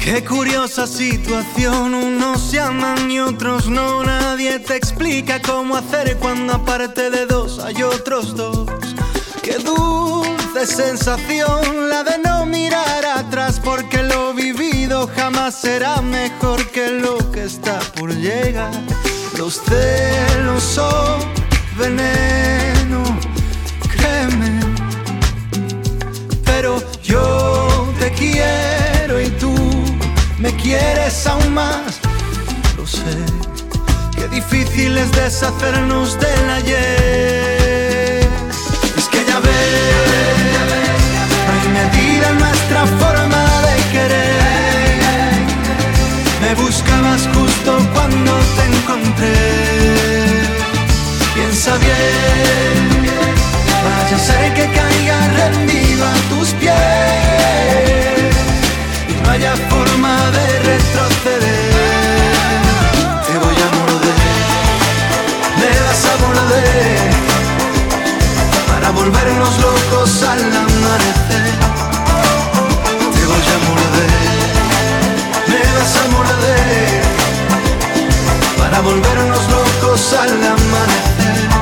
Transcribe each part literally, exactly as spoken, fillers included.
Qué curiosa situación, unos se aman y otros no. Nadie te explica cómo hacer cuando aparte de dos hay otros dos. Qué dulce sensación la de no mirar atrás, porque lo vivido jamás será mejor que lo que está por llegar. Los celos son veneno, créeme, pero yo te quiero y tú me quieres aún más. Lo sé, qué difícil es deshacernos del ayer. Es que ya ves, no hay medida en nuestra forma de querer. Me buscabas justo cuando te encontré. Piensa bien, vaya a ser que caiga rendido a tus pies y no haya forma de retroceder. Te voy a morder, me vas a morder, para volvernos locos al amanecer. Te voy a morder, me vas a morder, para volvernos locos al amanecer.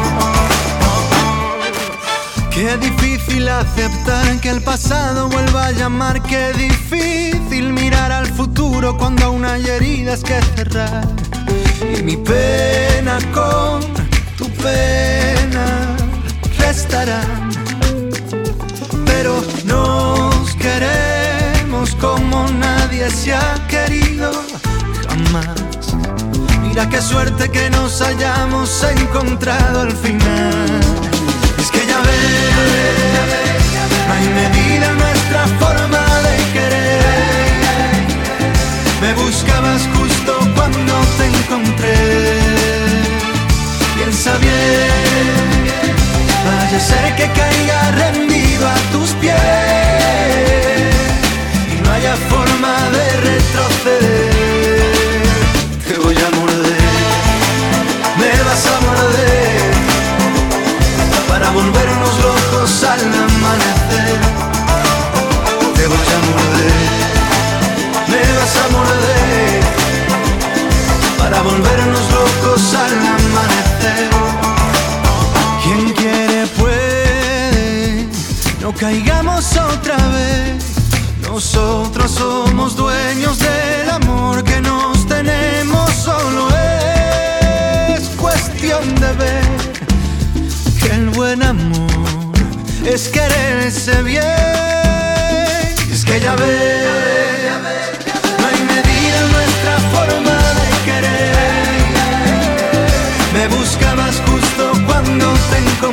Qué difícil aceptar que el pasado vuelva a llamar. Qué difícil mirar al futuro cuando aún hay heridas que cerrar. Y mi pena con tu pena restarán. Pero nos queremos como nadie se ha querido jamás. Mira qué suerte que nos hayamos encontrado al final. Es que ya ves, no hay medida en nuestra forma de querer. Me buscabas justo cuando te encontré. Piensa bien, vaya a ser que caiga rendido a tus pies y no haya forma de retroceder. Te voy a morder, me vas a morder, para volvernos locos al amanecer. Te voy a morder, me vas a morder, para volvernos locos al amanecer. Quien quiere puede, no caigamos otra vez. Nosotros somos dueños del amor que nos tenemos. Solo es cuestión de ver que el buen amor es quererse bien. Es que ya ves, no hay medida en nuestra forma de querer. Me buscabas justo cuando te encontré.